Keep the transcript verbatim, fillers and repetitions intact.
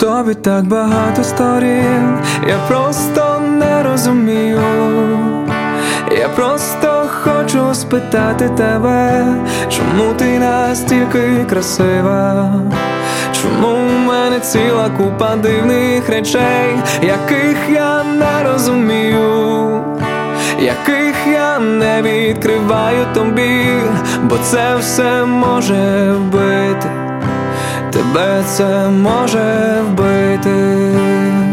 тобі так багато сторін, я просто не розумію. Я просто хочу спитати тебе, чому ти настільки красива? Чому в мене ціла купа дивних речей, яких я не розумію, яких я не відкриваю тобі, бо це все може вбити, тебе це може вбити.